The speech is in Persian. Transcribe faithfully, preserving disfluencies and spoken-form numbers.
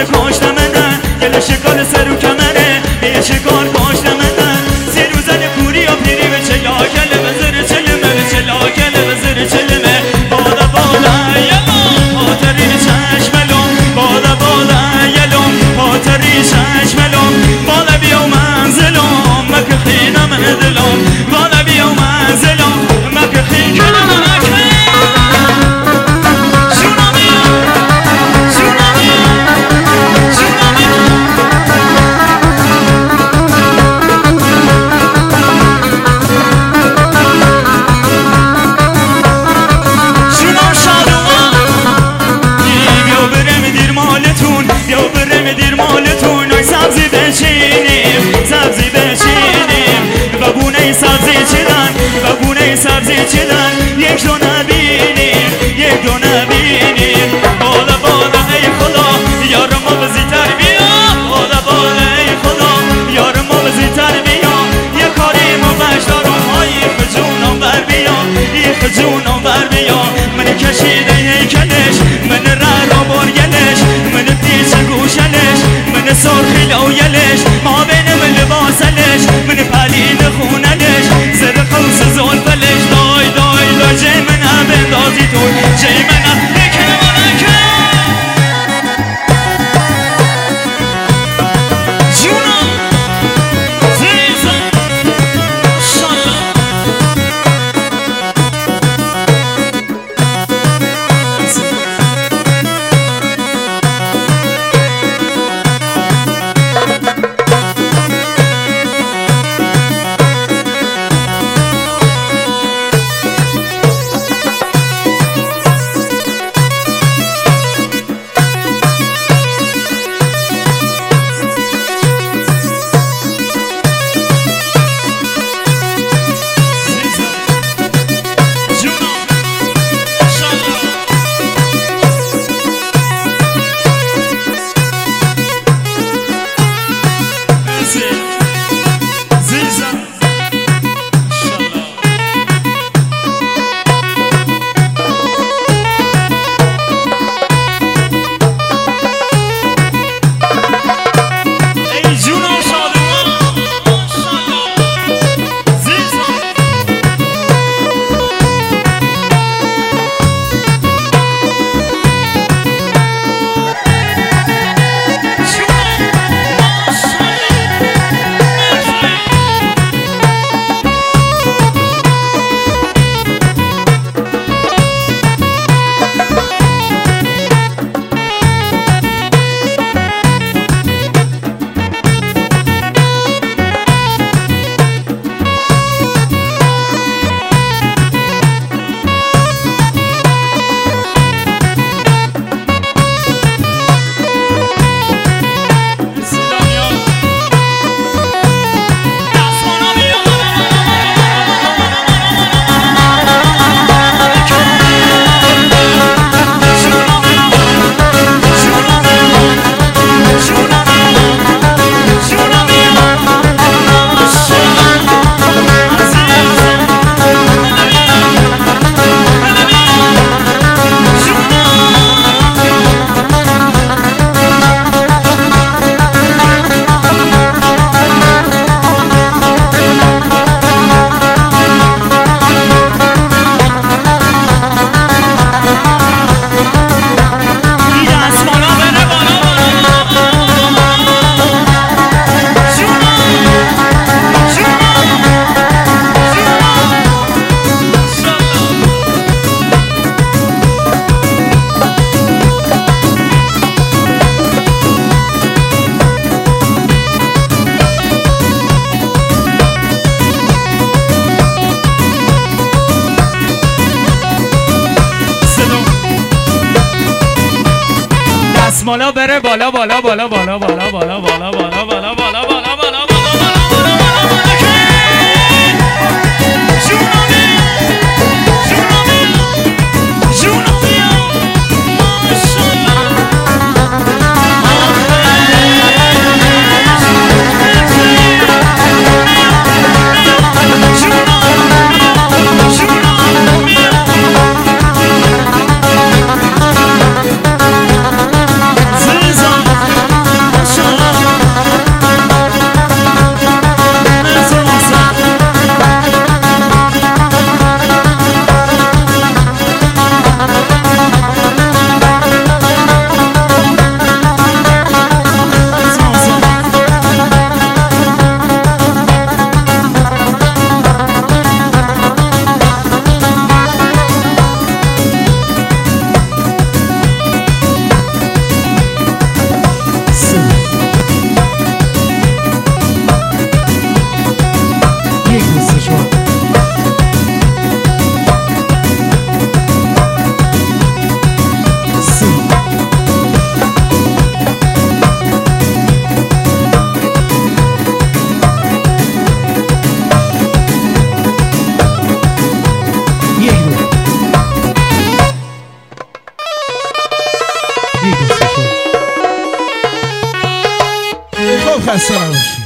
شکار کاشت منه گل شکار سر و کمره یه شکار کاشت منه سی روزن کوری و پیری به چلا گل بزر چلمه به چلا گل بزر چلمه بادا بادا یلوم پاتری چشملوم بادا بادا یلوم پاتری چشملوم بادا بیو منزلوم مکه خینا من دلوم بادا بیو منزلوم مکه خینا من سبزی چیدن یک دو نبینیم یک دو نبینیم بالا بالا ای خدا یار ما بزیتر بیا بالا بالا ای خدا یار ما بزیتر بیا یه کاری ما بشدارم های خجونم بر بیا ای خجونم بر بیا من کشیده هیکلش من رر و برگلش من پیچ گوشلش من سرخی لویلش ما بین من لباسلش من پلین خونلش زر قوس زلفلش دای دای دای جای من هم بندازی تو جای من هم بکنه منکه جونم زیزم شالله دستمالا بره بالا بالا بالا بالا بالا بالا بالا بالا بالا بالا بالا بالا زیزم این دوستشون. خب خسته نباشی.